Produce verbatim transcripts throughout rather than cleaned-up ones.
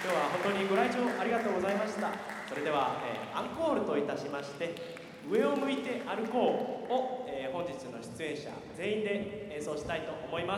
今日は本当にご来場ありがとうございました。それでは、えー、アンコールといたしまして「上を向いて歩こう」を、えー、本日の出演者全員で演奏したいと思います。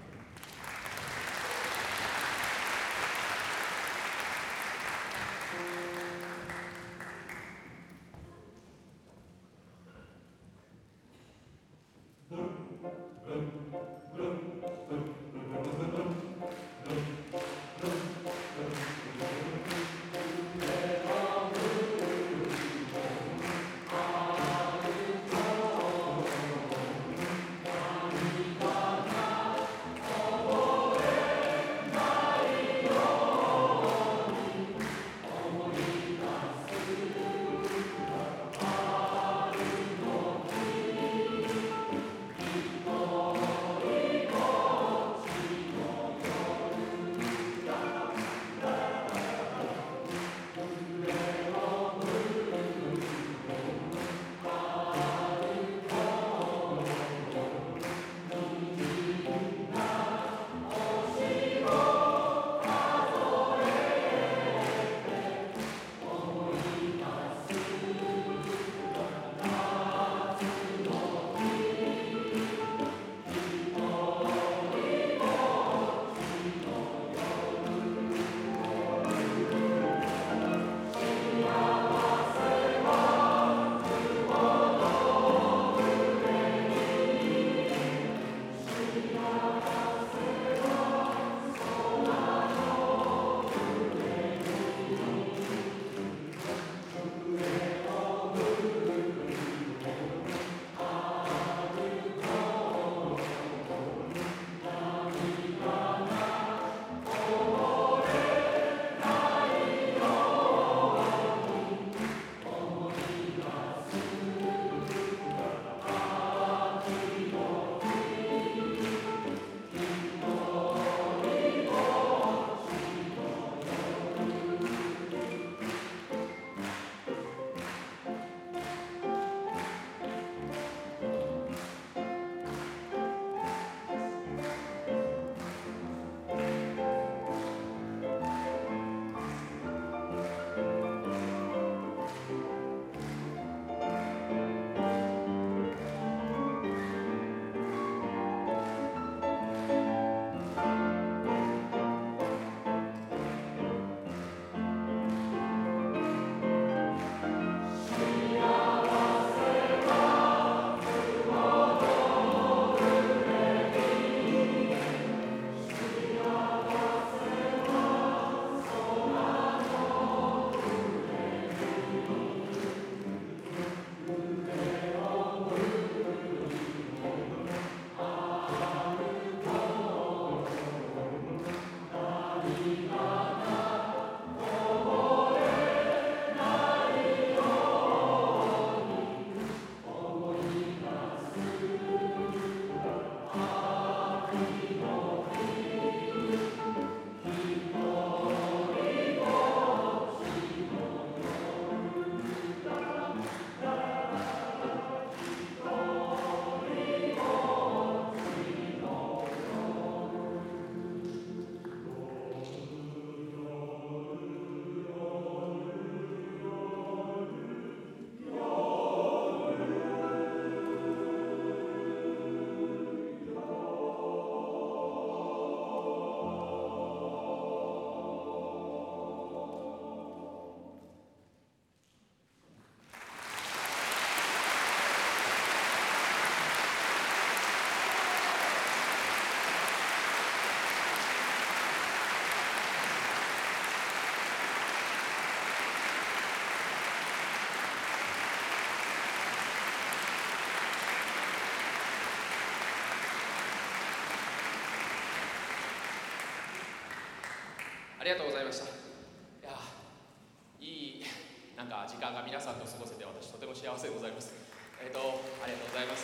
ありがとうございました。いやいいなんか時間が皆さんと過ごせて私とても幸せでございます。えっ、ー、とありがとうございます。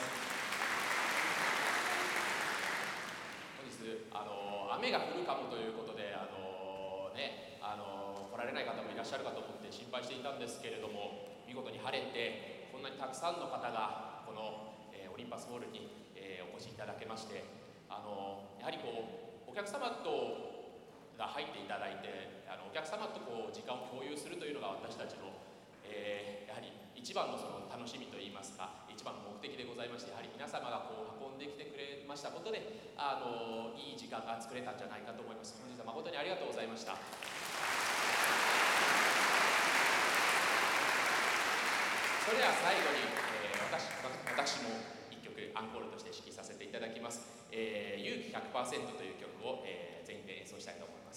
本日あの雨が降るかもということであのねあの来られない方もいらっしゃるかと思って心配していたんですけれども、見事に晴れてこんなにたくさんの方がこの、えー、オリンパスホールに、えー、お越しいただけまして、あのやはりこうお客様とが入っていただいて、あのお客様とこう時間を共有するというのが私たちの、えー、やはり一番のその楽しみといいますか、一番の目的でございまして、やはり皆様がこう運んできてくれましたことで、あのいい時間が作れたんじゃないかと思います。本日は誠にありがとうございました。それでは最後に、えー、私, 私も一曲アンコールとして指揮させていただきます。えー、勇気 ひゃくパーセント という曲を、えー、全員で演奏したいと思います。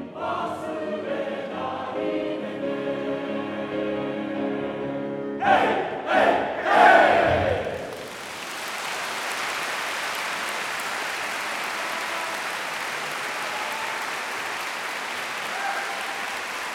Hey!